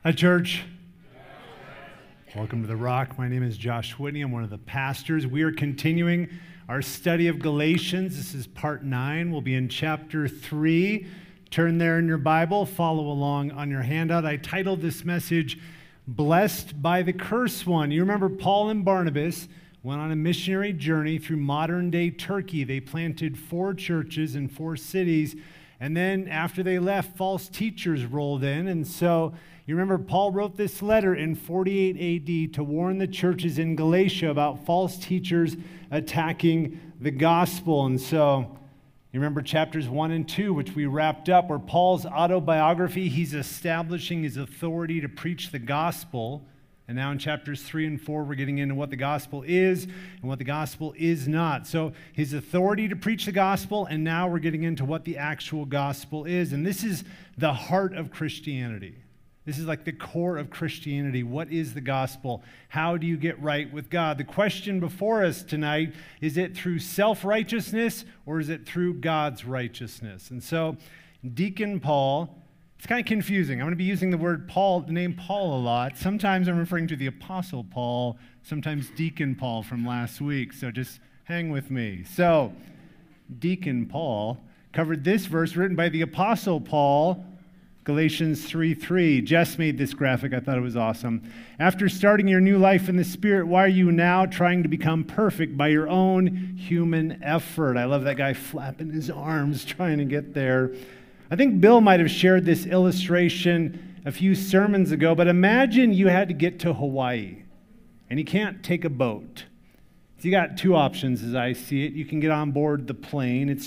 Hi, church. Welcome to The Rock. My name is Josh Whitney. I'm one of the pastors. We are continuing our study of Galatians. This is part 9. We'll be in chapter 3. Turn there in your Bible. Follow along on your handout. I titled this message, Blessed by the Cursed One. You remember Paul and Barnabas went on a missionary journey through modern-day Turkey. They planted 4 churches in 4 cities. And then after they left, false teachers rolled in. And so you remember Paul wrote this letter in 48 AD to warn the churches in Galatia about false teachers attacking the gospel. And so you remember chapters 1 and 2, which we wrapped up, where Paul's autobiography, he's establishing his authority to preach the gospel. And now in chapters 3 and 4, we're getting into what the gospel is and what the gospel is not. So his authority to preach the gospel, and now we're getting into what the actual gospel is. And this is the heart of Christianity. This is like the core of Christianity. What is the gospel? How do you get right with God? The question before us tonight, is it through self-righteousness or is it through God's righteousness? And so Deacon Paul, it's kind of confusing. I'm going to be using the name Paul a lot. Sometimes I'm referring to the Apostle Paul, sometimes Deacon Paul from last week. So just hang with me. So Deacon Paul covered this verse written by the Apostle Paul, Galatians 3:3. Jess made this graphic. I thought it was awesome. After starting your new life in the Spirit, why are you now trying to become perfect by your own human effort? I love that guy flapping his arms trying to get there. I think Bill might have shared this illustration a few sermons ago, but imagine you had to get to Hawaii, and you can't take a boat. So you got 2 options as I see it. You can get on board the plane. It's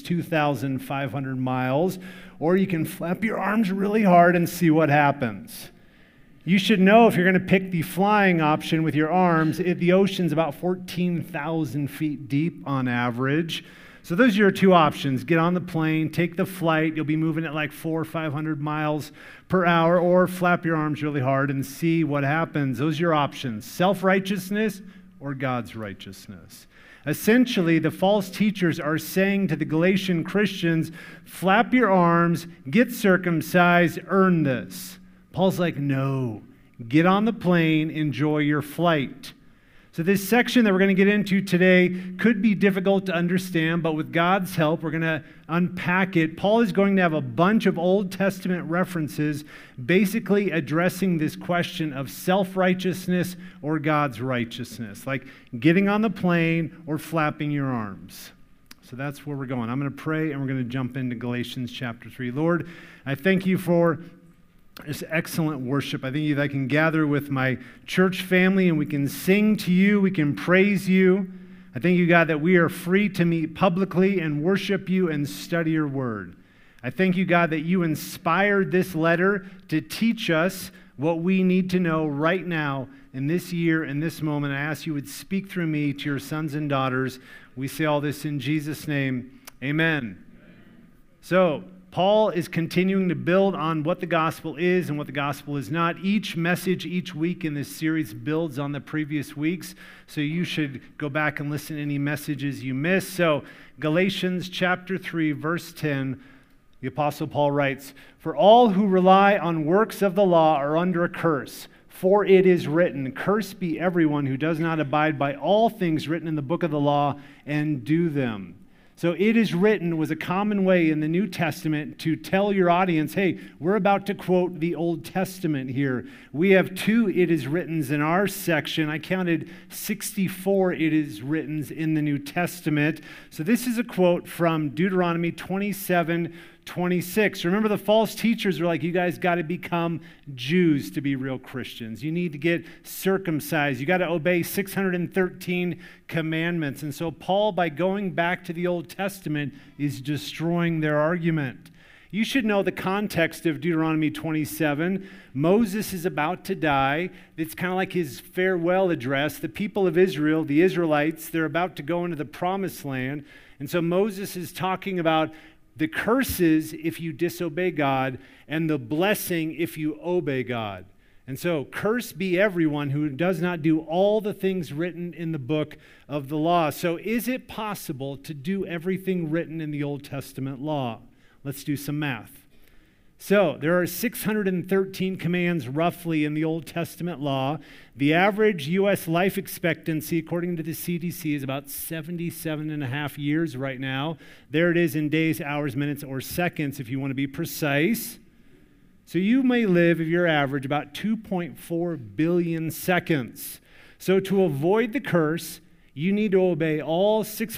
2,500 miles, or you can flap your arms really hard and see what happens. You should know if you're going to pick the flying option with your arms, the ocean's about 14,000 feet deep on average. So those are your 2 options. Get on the plane, take the flight. You'll be moving at like 400 or 500 miles per hour, or flap your arms really hard and see what happens. Those are your options. Self-righteousness or God's righteousness. Essentially, the false teachers are saying to the Galatian Christians, flap your arms, get circumcised, earn this. Paul's like, no, get on the plane, enjoy your flight. So this section that we're going to get into today could be difficult to understand, but with God's help, we're going to unpack it. Paul is going to have a bunch of Old Testament references basically addressing this question of self-righteousness or God's righteousness, like getting on the plane or flapping your arms. So that's where we're going. I'm going to pray, and we're going to jump into Galatians chapter 3. Lord, I thank you for this excellent worship. I think I can gather with my church family and we can sing to you, we can praise you. I thank you, God, that we are free to meet publicly and worship you and study your word. I thank you, God, that you inspired this letter to teach us what we need to know right now in this year, in this moment. I ask you would speak through me to your sons and daughters. We say all this in Jesus' name. Amen. So, Paul is continuing to build on what the gospel is and what the gospel is not. Each message each week in this series builds on the previous weeks, so you should go back and listen to any messages you missed. So Galatians chapter 3, verse 10, the Apostle Paul writes, "For all who rely on works of the law are under a curse. For it is written, cursed be everyone who does not abide by all things written in the book of the law and do them." So it is written was a common way in the New Testament to tell your audience, hey, we're about to quote the Old Testament here. We have 2 it is writtens in our section. I counted 64 it is writtens in the New Testament. So this is a quote from Deuteronomy 27:26. Remember, the false teachers were like, you guys got to become Jews to be real Christians. You need to get circumcised. You got to obey 613 commandments. And so Paul, by going back to the Old Testament, is destroying their argument. You should know the context of Deuteronomy 27. Moses is about to die. It's kind of like his farewell address. The people of Israel, the Israelites, they're about to go into the promised land. And so Moses is talking about the curses if you disobey God and the blessing if you obey God. And so, cursed be everyone who does not do all the things written in the book of the law. So, is it possible to do everything written in the Old Testament law? Let's do some math. So there are 613 commands roughly in the Old Testament law. The average U.S. life expectancy, according to the CDC, is about 77 and a half years right now. There it is in days, hours, minutes, or seconds if you want to be precise. So you may live, if you're average, about 2.4 billion seconds. So to avoid the curse, you need to obey all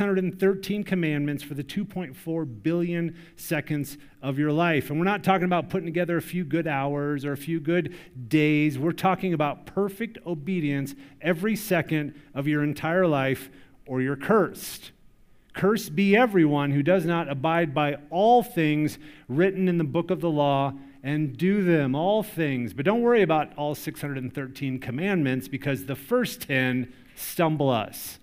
613 commandments for the 2.4 billion seconds of your life. And we're not talking about putting together a few good hours or a few good days. We're talking about perfect obedience every second of your entire life, or you're cursed. Cursed be everyone who does not abide by all things written in the book of the law and do them, all things. But don't worry about all 613 commandments, because the first 10 stumble us.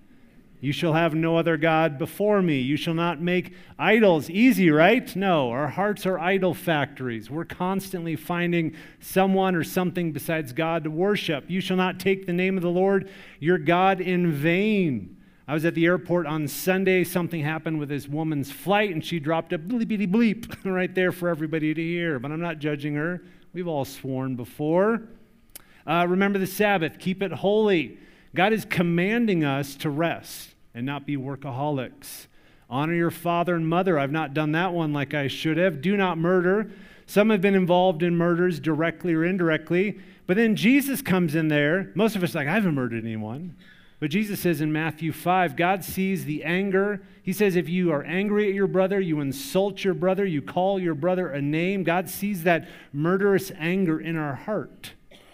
You shall have no other God before me. You shall not make idols. Easy, right? No, our hearts are idol factories. We're constantly finding someone or something besides God to worship. You shall not take the name of the Lord your God in vain. I was at the airport on Sunday. Something happened with this woman's flight, and she dropped a bleepity bleep right there for everybody to hear. But I'm not judging her. We've all sworn before. Remember the Sabbath. Keep it holy. God is commanding us to rest and not be workaholics. Honor your father and mother. I've not done that one like I should have. Do not murder. Some have been involved in murders directly or indirectly. But then Jesus comes in there. Most of us are like, I haven't murdered anyone. But Jesus says in Matthew 5, God sees the anger. He says if you are angry at your brother, you insult your brother, you call your brother a name, God sees that murderous anger in our heart.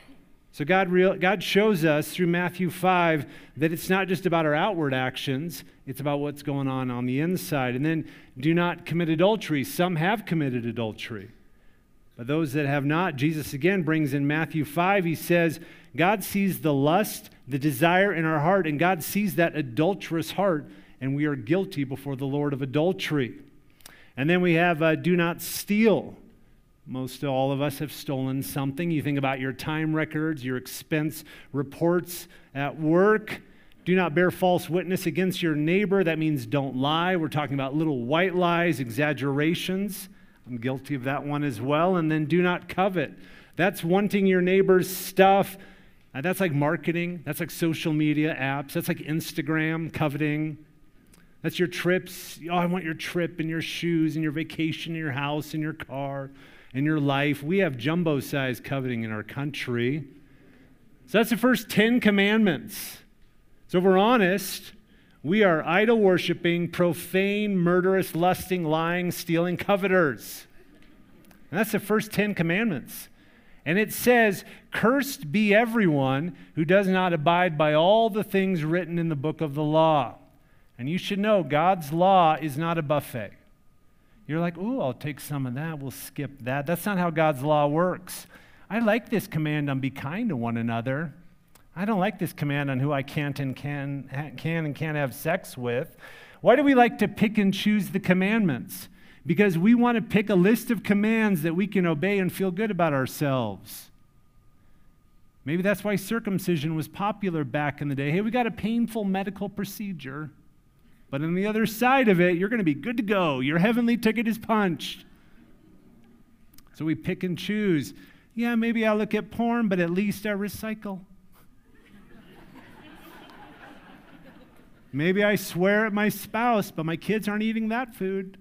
So God shows us through Matthew 5 that it's not just about our outward actions, it's about what's going on the inside. And then do not commit adultery. Some have committed adultery. But those that have not, Jesus again brings in Matthew 5, he says, God sees the lust, the desire in our heart, and God sees that adulterous heart, and we are guilty before the Lord of adultery. And then we have do not steal. Most all of us have stolen something. You think about your time records, your expense reports at work. Do not bear false witness against your neighbor. That means don't lie. We're talking about little white lies, exaggerations. I'm guilty of that one as well. And then do not covet. That's wanting your neighbor's stuff. That's like marketing. That's like social media apps. That's like Instagram, coveting. That's your trips. Oh, I want your trip and your shoes and your vacation and your house and your car. In your life. We have jumbo-sized coveting in our country. So that's the first 10 commandments. So if we're honest, we are idol-worshiping, profane, murderous, lusting, lying, stealing coveters. And that's the first 10 commandments. And it says, cursed be everyone who does not abide by all the things written in the book of the law. And you should know, God's law is not a buffet. You're like, ooh, I'll take some of that. We'll skip that. That's not how God's law works. I like this command on be kind to one another. I don't like this command on who I can't and can't have sex with. Why do we like to pick and choose the commandments? Because we want to pick a list of commands that we can obey and feel good about ourselves. Maybe that's why circumcision was popular back in the day. Hey, we got a painful medical procedure. But on the other side of it, you're going to be good to go. Your heavenly ticket is punched. So we pick and choose. Yeah, maybe I'll look at porn, but at least I recycle. Maybe I swear at my spouse, but my kids aren't eating that food.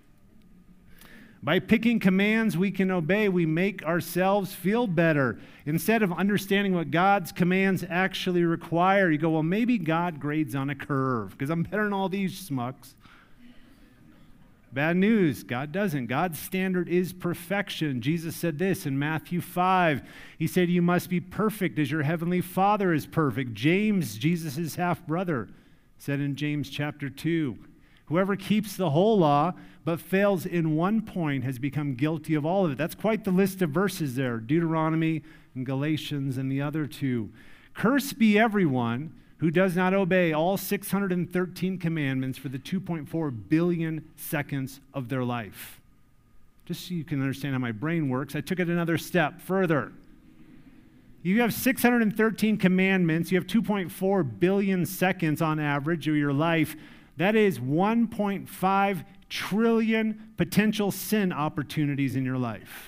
By picking commands we can obey, we make ourselves feel better. Instead of understanding what God's commands actually require, you go, well, maybe God grades on a curve because I'm better than all these schmucks. Bad news, God doesn't. God's standard is perfection. Jesus said this in Matthew 5. He said, you must be perfect as your heavenly Father is perfect. James, Jesus' half-brother, said in James chapter 2, whoever keeps the whole law but fails in one point has become guilty of all of it. That's quite the list of verses there, Deuteronomy and Galatians and the other two. Cursed be everyone who does not obey all 613 commandments for the 2.4 billion seconds of their life. Just so you can understand how my brain works, I took it another step further. You have 613 commandments. You have 2.4 billion seconds on average of your life. That is 1.5 trillion potential sin opportunities in your life.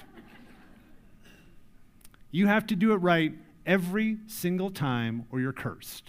You have to do it right every single time or you're cursed.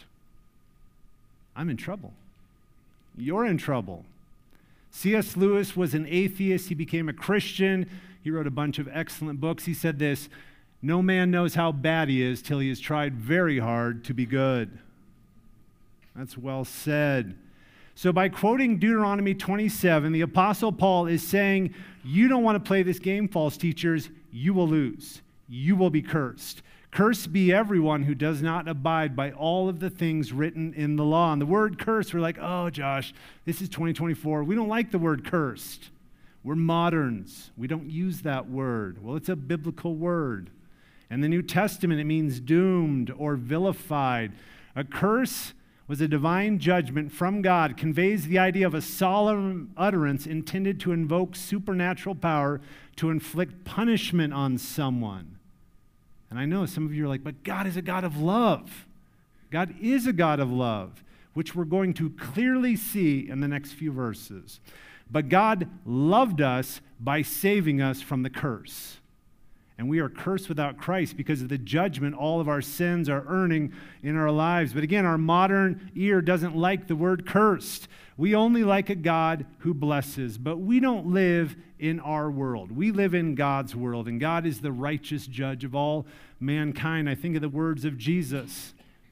I'm in trouble. You're in trouble. C.S. Lewis was an atheist. He became a Christian. He wrote a bunch of excellent books. He said this, "No man knows how bad he is till he has tried very hard to be good." That's well said. So by quoting Deuteronomy 27, the Apostle Paul is saying, you don't want to play this game, false teachers. You will lose. You will be cursed. Cursed be everyone who does not abide by all of the things written in the law. And the word curse, we're like, oh, Josh, this is 2024. We don't like the word cursed. We're moderns. We don't use that word. Well, it's a biblical word. In the New Testament, it means doomed or vilified. A curse was a divine judgment from God, conveys the idea of a solemn utterance intended to invoke supernatural power to inflict punishment on someone. And I know some of you are like, but God is a God of love. God is a God of love, which we're going to clearly see in the next few verses. But God loved us by saving us from the curse. And we are cursed without Christ because of the judgment all of our sins are earning in our lives. But again, our modern ear doesn't like the word cursed. We only like a God who blesses, but we don't live in our world. We live in God's world, and God is the righteous judge of all mankind. I think of the words of Jesus.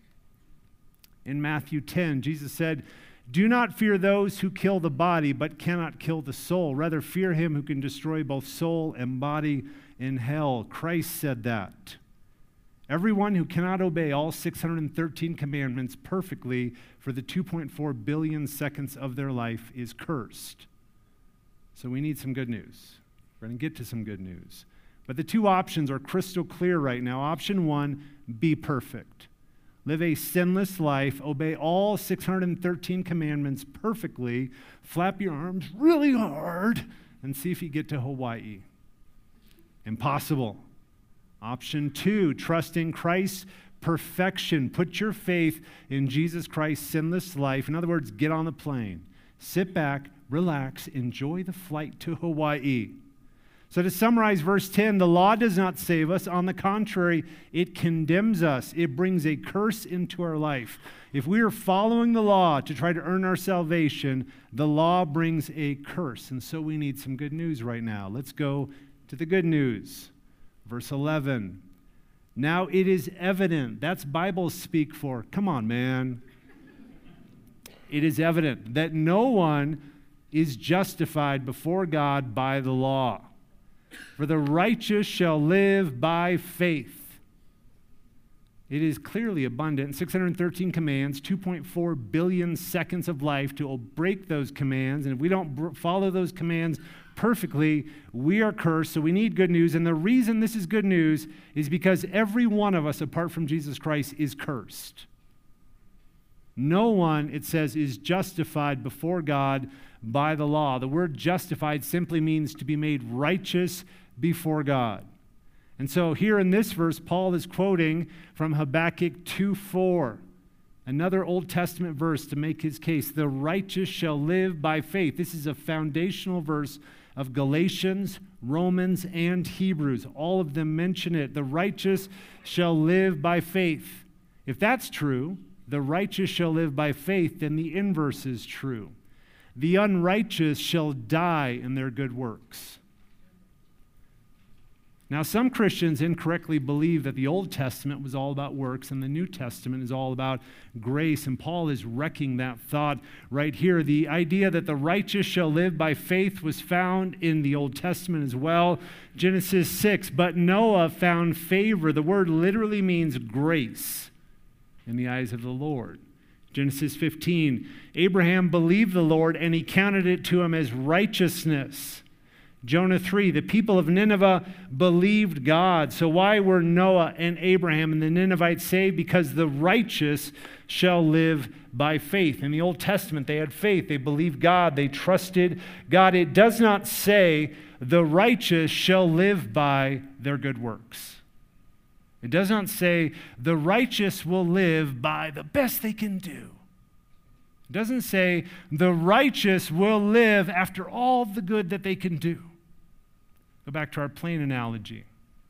In Matthew 10, Jesus said, "Do not fear those who kill the body, but cannot kill the soul. Rather, fear him who can destroy both soul and body in hell." Christ said that. Everyone who cannot obey all 613 commandments perfectly for the 2.4 billion seconds of their life is cursed. So we need some good news. We're going to get to some good news. But the two options are crystal clear right now. Option one, be perfect. Live a sinless life, obey all 613 commandments perfectly, flap your arms really hard, and see if you get to Hawaii. Impossible. Option two, trust in Christ's perfection. Put your faith in Jesus Christ's sinless life. In other words, get on the plane. Sit back, relax, enjoy the flight to Hawaii. So to summarize verse 10, the law does not save us. On the contrary, it condemns us. It brings a curse into our life. If we are following the law to try to earn our salvation, the law brings a curse. And so we need some good news right now. Let's go to the good news. Verse 11. Now it is evident. That's Bible speak for, come on, man. It is evident that no one is justified before God by the law. For the righteous shall live by faith. It is clearly abundant. 613 commands, 2.4 billion seconds of life to break those commands. And if we don't follow those commands perfectly, we are cursed. So we need good news. And the reason this is good news is because every one of us, apart from Jesus Christ, is cursed. No one, it says, is justified before God by the law. The word justified simply means to be made righteous before God. And so here in this verse, Paul is quoting from Habakkuk 2:4, another Old Testament verse to make his case. The righteous shall live by faith. This is a foundational verse of Galatians, Romans, and Hebrews. All of them mention it. The righteous shall live by faith. If that's true, the righteous shall live by faith, then the inverse is true. The unrighteous shall die in their good works. Now, some Christians incorrectly believe that the Old Testament was all about works and the New Testament is all about grace, and Paul is wrecking that thought right here. The idea that the righteous shall live by faith was found in the Old Testament as well. Genesis 6, but Noah found favor. The word literally means grace in the eyes of the Lord. Genesis 15, Abraham believed the Lord and he counted it to him as righteousness. Jonah 3, the people of Nineveh believed God. So why were Noah and Abraham and the Ninevites saved? Because the righteous shall live by faith. In the Old Testament, they had faith. They believed God. They trusted God. It does not say the righteous shall live by their good works. It does not say the righteous will live by the best they can do. It doesn't say the righteous will live after all the good that they can do. Go back to our plane analogy.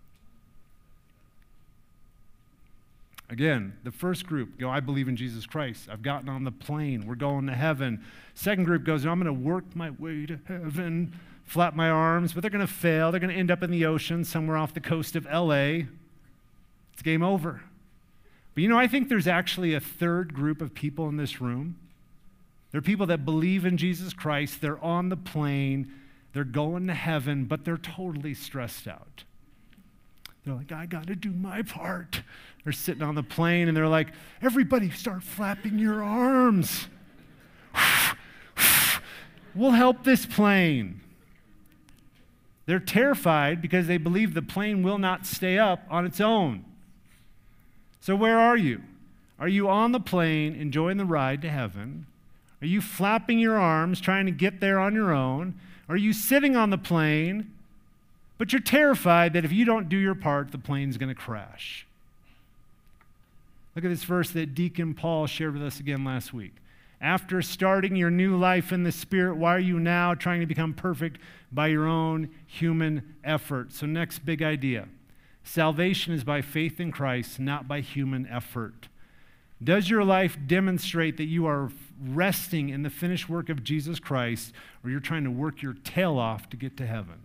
Again, the first group go, I believe in Jesus Christ. I've gotten on the plane. We're going to heaven. Second group goes, I'm going to work my way to heaven, flap my arms, but they're going to fail. They're going to end up in the ocean somewhere off the coast of LA. It's game over. But I think there's actually a third group of people in this room. They're people that believe in Jesus Christ. They're on the plane. They're going to heaven, but they're totally stressed out. They're like, I got to do my part. They're sitting on the plane, and they're like, everybody start flapping your arms. We'll help this plane. They're terrified because they believe the plane will not stay up on its own. So where are you? Are you on the plane enjoying the ride to heaven? Are you flapping your arms trying to get there on your own? Are you sitting on the plane, but you're terrified that if you don't do your part, the plane's going to crash? Look at this verse that Deacon Paul shared with us again last week. After starting your new life in the Spirit, why are you now trying to become perfect by your own human effort? So next big idea. Salvation is by faith in Christ, not by human effort. Does your life demonstrate that you are resting in the finished work of Jesus Christ, or you're trying to work your tail off to get to heaven?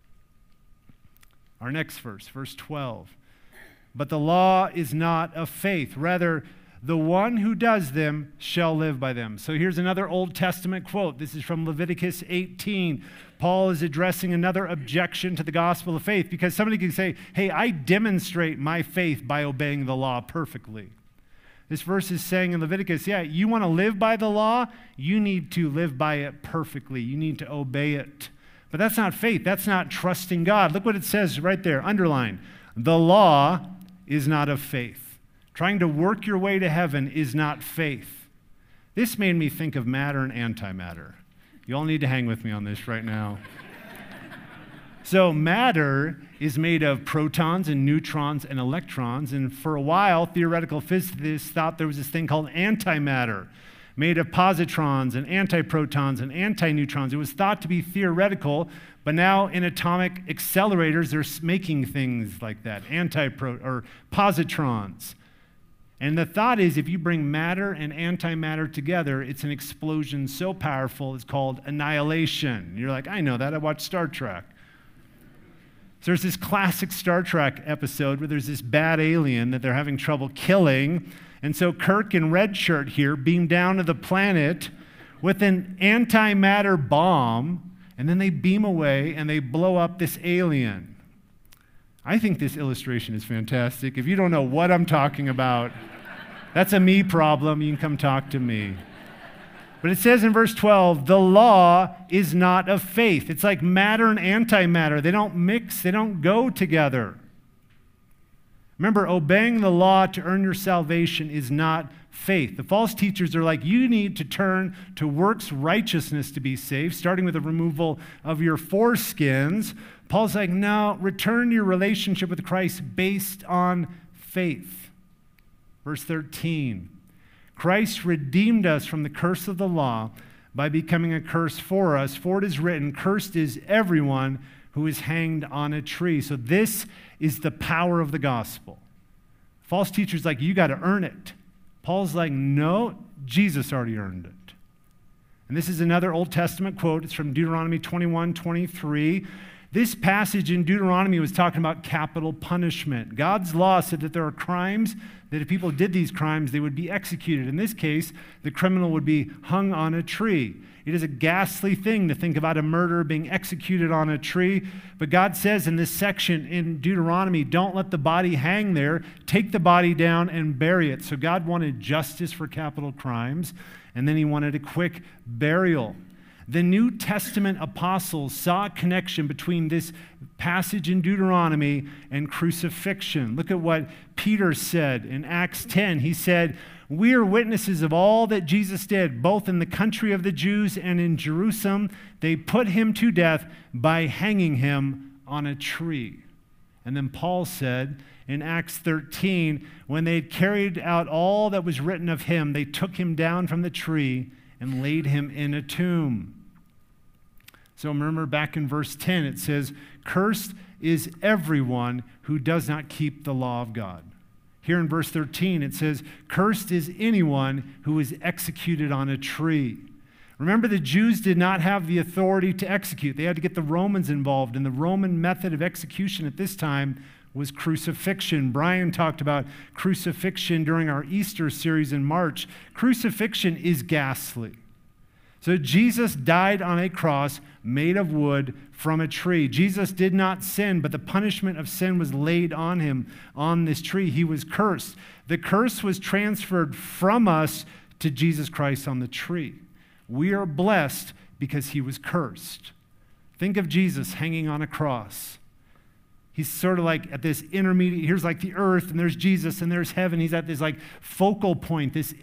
Our next verse, verse 12. But the law is not of faith. Rather, the one who does them shall live by them. So here's another Old Testament quote. This is from Leviticus 18. Paul is addressing another objection to the gospel of faith, because somebody can say, hey, I demonstrate my faith by obeying the law perfectly. This verse is saying in Leviticus, yeah, you want to live by the law? You need to live by it perfectly. You need to obey it. But that's not faith. That's not trusting God. Look what it says right there, underline. The law is not of faith. Trying to work your way to heaven is not faith. This made me think of matter and antimatter. You all need to hang with me on this right now. So matter is made of protons and neutrons and electrons, and for a while, theoretical physicists thought there was this thing called antimatter, made of positrons and antiprotons and antineutrons. It was thought to be theoretical, but now in atomic accelerators, they're making things like that, or positrons. And the thought is, if you bring matter and antimatter together, it's an explosion so powerful, it's called annihilation. You're like, I know that, I watched Star Trek. So there's this classic Star Trek episode where there's this bad alien that they're having trouble killing. And so Kirk and Red Shirt here beam down to the planet with an antimatter bomb, and then they beam away and they blow up this alien. I think this illustration is fantastic. If you don't know what I'm talking about, that's a me problem. You can come talk to me. But it says in verse 12, the law is not of faith. It's like matter and antimatter. They don't mix, they don't go together. Remember, obeying the law to earn your salvation is not faith. The false teachers are like, you need to turn to works righteousness to be saved, starting with the removal of your foreskins. Paul's like, no, return to your relationship with Christ based on faith. Verse 13. Christ redeemed us from the curse of the law by becoming a curse for us. For it is written, cursed is everyone who is hanged on a tree. So this is the power of the gospel. False teachers like, you got to earn it. Paul's like, no, Jesus already earned it. And this is another Old Testament quote. It's from Deuteronomy 21:23. This passage in Deuteronomy was talking about capital punishment. God's law said that there are crimes that if people did these crimes, they would be executed. In this case, the criminal would be hung on a tree. It is a ghastly thing to think about a murderer being executed on a tree. But God says in this section in Deuteronomy, don't let the body hang there. Take the body down and bury it. So God wanted justice for capital crimes, and then he wanted a quick burial. The New Testament apostles saw a connection between this passage in Deuteronomy and crucifixion. Look at what Peter said in Acts 10. He said, we are witnesses of all that Jesus did, both in the country of the Jews and in Jerusalem. They put him to death by hanging him on a tree. And then Paul said in Acts 13, when they had carried out all that was written of him, they took him down from the tree and laid him in a tomb. So remember back in verse 10, it says, cursed is everyone who does not keep the law of God. Here in verse 13, it says, cursed is anyone who is executed on a tree. Remember, the Jews did not have the authority to execute. They had to get the Romans involved, and the Roman method of execution at this time was crucifixion. Brian talked about crucifixion during our Easter series in March. Crucifixion is ghastly. So Jesus died on a cross made of wood from a tree. Jesus did not sin, but the punishment of sin was laid on him on this tree. He was cursed. The curse was transferred from us to Jesus Christ on the tree. We are blessed because he was cursed. Think of Jesus hanging on a cross. He's sort of like at this intermediate, here's like the earth, and there's Jesus, and there's heaven. He's at this like focal point, this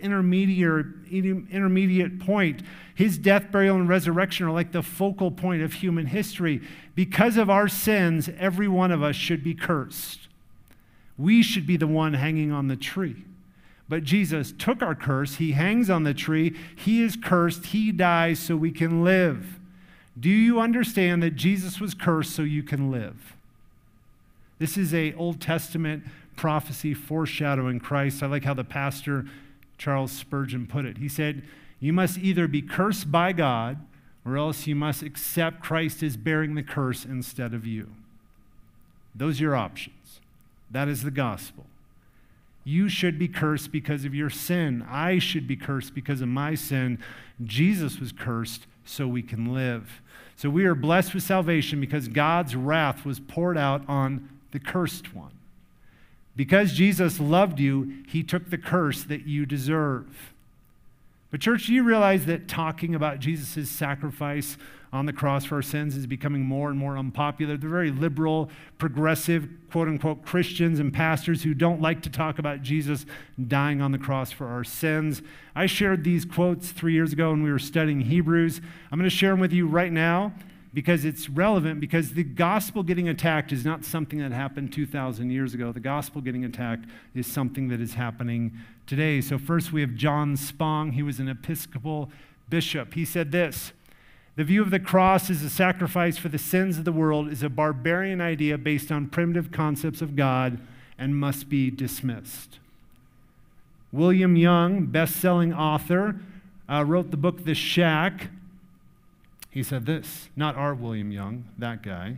intermediate point. His death, burial, and resurrection are like the focal point of human history. Because of our sins, every one of us should be cursed. We should be the one hanging on the tree. But Jesus took our curse. He hangs on the tree. He is cursed. He dies so we can live. Do you understand that Jesus was cursed so you can live? This is an Old Testament prophecy foreshadowing Christ. I like how the pastor, Charles Spurgeon, put it. He said, you must either be cursed by God or else you must accept Christ as bearing the curse instead of you. Those are your options. That is the gospel. You should be cursed because of your sin. I should be cursed because of my sin. Jesus was cursed so we can live. So we are blessed with salvation because God's wrath was poured out on the cursed one. Because Jesus loved you, he took the curse that you deserve. But church, do you realize that talking about Jesus' sacrifice on the cross for our sins is becoming more and more unpopular? They're very liberal, progressive, quote-unquote Christians and pastors who don't like to talk about Jesus dying on the cross for our sins. I shared these quotes 3 years ago when we were studying Hebrews. I'm going to share them with you right now because it's relevant, because the gospel getting attacked is not something that happened 2,000 years ago. The gospel getting attacked is something that is happening today. So first we have John Spong. He was an Episcopal bishop. He said this: the view of the cross as a sacrifice for the sins of the world is a barbarian idea based on primitive concepts of God and must be dismissed. William Young, best-selling author, wrote the book The Shack. He said this, not our William Young, that guy.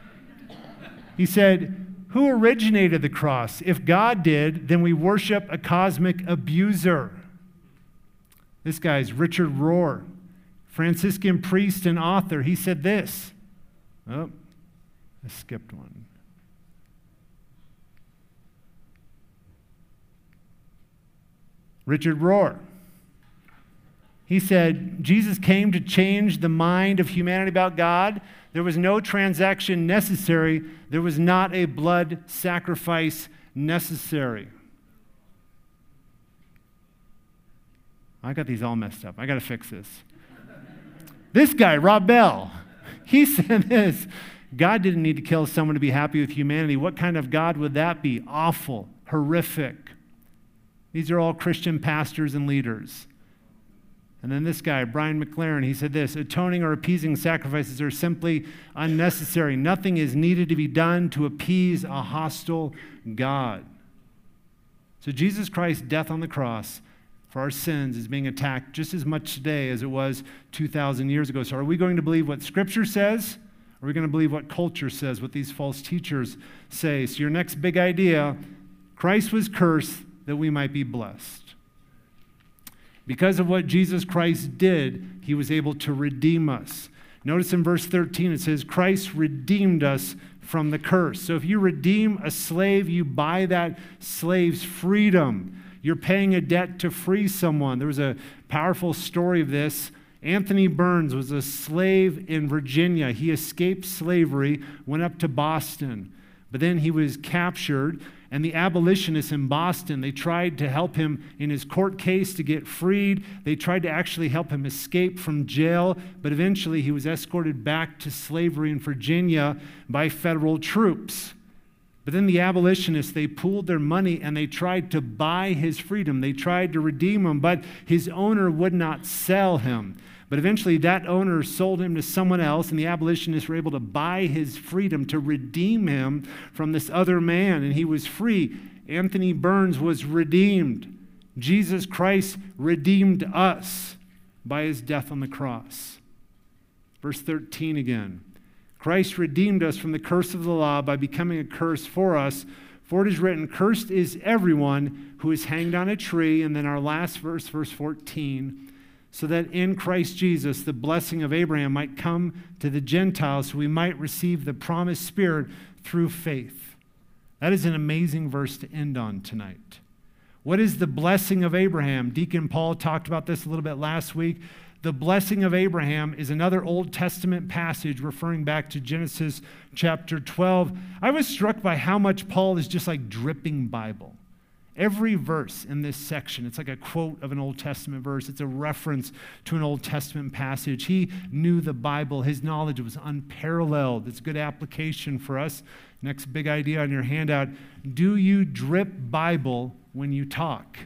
He said, who originated the cross? If God did, then we worship a cosmic abuser. This guy's Richard Rohr, Franciscan priest and author. He said this. Oh, I skipped one. Richard Rohr. He said, Jesus came to change the mind of humanity about God. There was no transaction necessary. There was not a blood sacrifice necessary. I got these all messed up. I got to fix this. This guy, Rob Bell, he said this: God didn't need to kill someone to be happy with humanity. What kind of God would that be? Awful, horrific. These are all Christian pastors and leaders. And then this guy, Brian McLaren, he said this: atoning or appeasing sacrifices are simply unnecessary. Nothing is needed to be done to appease a hostile God. So Jesus Christ's death on the cross for our sins is being attacked just as much today as it was 2,000 years ago. So are we going to believe what Scripture says? Or are we going to believe what culture says, what these false teachers say? So your next big idea, Christ was cursed that we might be blessed. Because of what Jesus Christ did, he was able to redeem us. Notice in verse 13, it says, Christ redeemed us from the curse. So if you redeem a slave, you buy that slave's freedom. You're paying a debt to free someone. There was a powerful story of this. Anthony Burns was a slave in Virginia. He escaped slavery, went up to Boston, but then he was captured. And the abolitionists in Boston, they tried to help him in his court case to get freed. They tried to actually help him escape from jail, but eventually he was escorted back to slavery in Virginia by federal troops. But then the abolitionists, they pooled their money and they tried to buy his freedom. They tried to redeem him, but his owner would not sell him. But eventually that owner sold him to someone else, and the abolitionists were able to buy his freedom, to redeem him from this other man, and he was free. Anthony Burns was redeemed. Jesus Christ redeemed us by his death on the cross. Verse 13 again. Christ redeemed us from the curse of the law by becoming a curse for us. For it is written, cursed is everyone who is hanged on a tree. And then our last verse, verse 14, so that in Christ Jesus the blessing of Abraham might come to the Gentiles, so we might receive the promised Spirit through faith. That is an amazing verse to end on tonight. What is the blessing of Abraham? Deacon Paul talked about this a little bit last week. The blessing of Abraham is another Old Testament passage referring back to Genesis chapter 12. I was struck by how much Paul is just like dripping Bible. Every verse in this section, it's like a quote of an Old Testament verse. It's a reference to an Old Testament passage. He knew the Bible. His knowledge was unparalleled. It's good application for us. Next big idea on your handout. Do you drip Bible when you talk?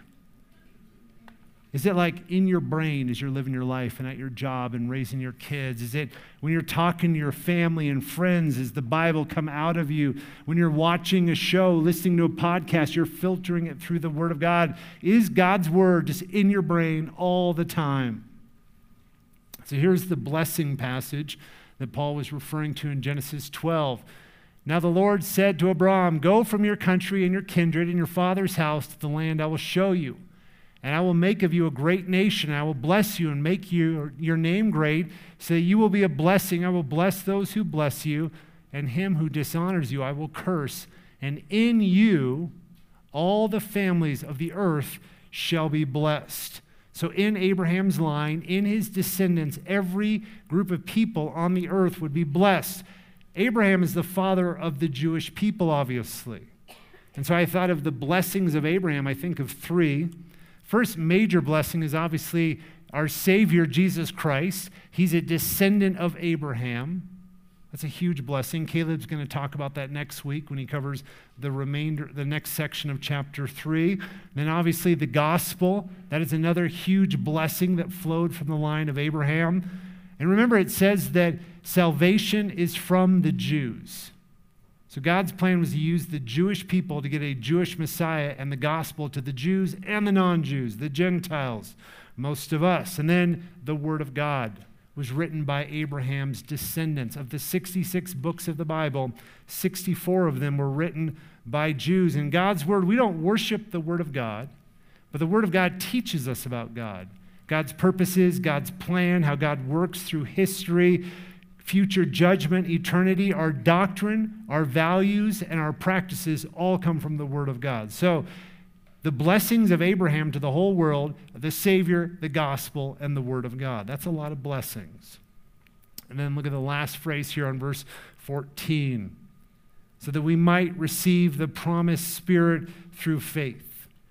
Is it like in your brain as you're living your life and at your job and raising your kids? Is it when you're talking to your family and friends, does the Bible come out of you? When you're watching a show, listening to a podcast, you're filtering it through the Word of God. Is God's Word just in your brain all the time? So here's the blessing passage that Paul was referring to in Genesis 12. Now the Lord said to Abraham, go from your country and your kindred and your father's house to the land I will show you. And I will make of you a great nation. I will bless you and make your name great, so that you will be a blessing. I will bless those who bless you, and him who dishonors you I will curse. And in you all the families of the earth shall be blessed. So in Abraham's line, in his descendants, every group of people on the earth would be blessed. Abraham is the father of the Jewish people, obviously. And so I thought of the blessings of Abraham. I think of three. First major blessing is obviously our Savior, Jesus Christ. He's a descendant of Abraham. That's a huge blessing. Caleb's going to talk about that next week when he covers the next section of chapter 3. Then obviously the gospel. That is another huge blessing that flowed from the line of Abraham. And remember, it says that salvation is from the Jews. So God's plan was to use the Jewish people to get a Jewish Messiah and the gospel to the Jews and the non-Jews, the Gentiles, most of us. And then the Word of God was written by Abraham's descendants. Of the 66 books of the Bible, 64 of them were written by Jews. In God's Word, we don't worship the Word of God, but the Word of God teaches us about God. God's purposes, God's plan, how God works through history, future judgment, eternity, our doctrine, our values, and our practices all come from the Word of God. So the blessings of Abraham to the whole world, the Savior, the gospel, and the Word of God. That's a lot of blessings. And then look at the last phrase here on verse 14. So that we might receive the promised Spirit through faith.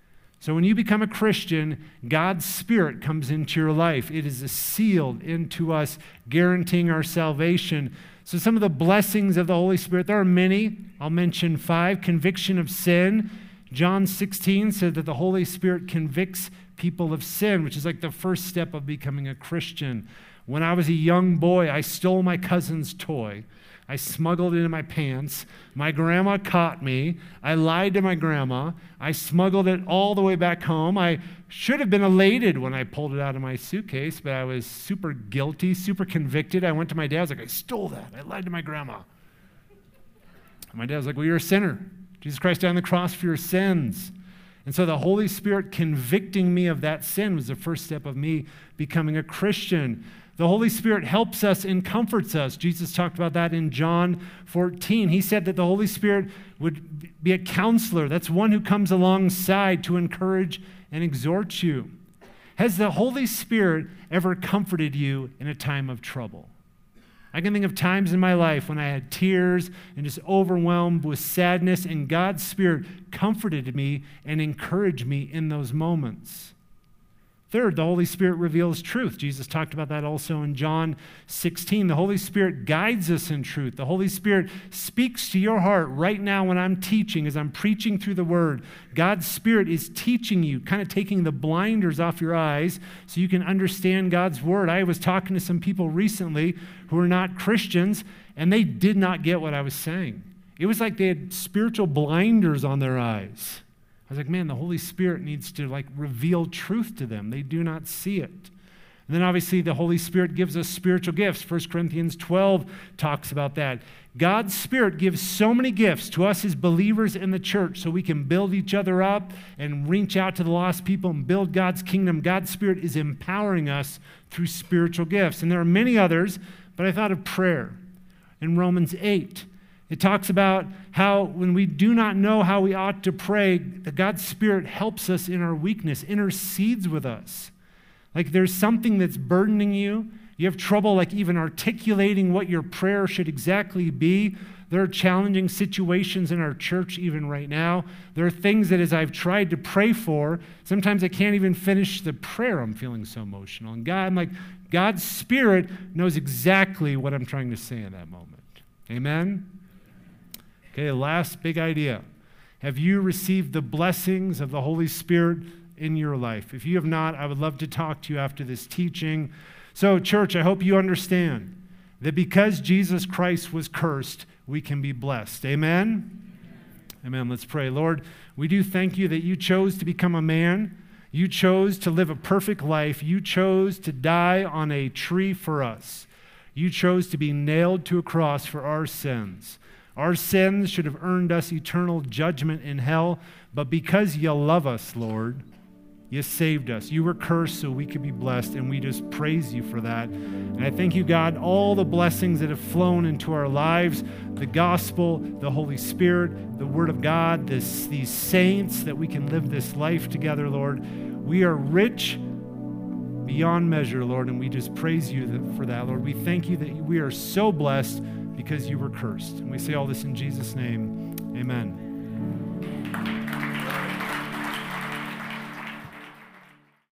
So when you become a Christian, God's Spirit comes into your life. It is sealed into us, guaranteeing our salvation. So some of the blessings of the Holy Spirit, there are many. I'll mention 5. Conviction of sin. John 16 said that the Holy Spirit convicts people of sin, which is like the first step of becoming a Christian. When I was a young boy, I stole my cousin's toy. I smuggled it in my pants. My grandma caught me. I lied to my grandma. I smuggled it all the way back home. I should have been elated when I pulled it out of my suitcase, but I was super guilty, super convicted. I went to my dad. I was like, I stole that. I lied to my grandma. And my dad was like, well, you're a sinner. Jesus Christ died on the cross for your sins. And so the Holy Spirit convicting me of that sin was the first step of me becoming a Christian. The Holy Spirit helps us and comforts us. Jesus talked about that in John 14. He said that the Holy Spirit would be a counselor. That's one who comes alongside to encourage and exhort you. Has the Holy Spirit ever comforted you in a time of trouble? I can think of times in my life when I had tears and just overwhelmed with sadness, and God's Spirit comforted me and encouraged me in those moments. Third, the Holy Spirit reveals truth. Jesus talked about that also in John 16. The Holy Spirit guides us in truth. The Holy Spirit speaks to your heart right now when I'm teaching, as I'm preaching through the Word. God's Spirit is teaching you, kind of taking the blinders off your eyes so you can understand God's Word. I was talking to some people recently who are not Christians, and they did not get what I was saying. It was like they had spiritual blinders on their eyes. I was like, man, the Holy Spirit needs to reveal truth to them. They do not see it. And then obviously the Holy Spirit gives us spiritual gifts. 1 Corinthians 12 talks about that. God's Spirit gives so many gifts to us as believers in the church so we can build each other up and reach out to the lost people and build God's kingdom. God's Spirit is empowering us through spiritual gifts. And there are many others, but I thought of prayer. In Romans 8, it talks about how when we do not know how we ought to pray, that God's Spirit helps us in our weakness, intercedes with us. Like there's something that's burdening you. You have trouble even articulating what your prayer should exactly be. There are challenging situations in our church even right now. There are things that as I've tried to pray for, sometimes I can't even finish the prayer. I'm feeling so emotional. And God's Spirit knows exactly what I'm trying to say in that moment. Amen? Okay, last big idea. Have you received the blessings of the Holy Spirit in your life? If you have not, I would love to talk to you after this teaching. So, church, I hope you understand that because Jesus Christ was cursed, we can be blessed. Amen? Amen. Let's pray. Lord, we do thank you that you chose to become a man. You chose to live a perfect life. You chose to die on a tree for us. You chose to be nailed to a cross for our sins. Our sins should have earned us eternal judgment in hell, but because you love us, Lord, you saved us. You were cursed so we could be blessed, and we just praise you for that. And I thank you, God, all the blessings that have flown into our lives, the gospel, the Holy Spirit, the Word of God, these saints, that we can live this life together, Lord. We are rich beyond measure, Lord, and we just praise you for that, Lord. We thank you that we are so blessed because you were cursed. And we say all this in Jesus' name. Amen.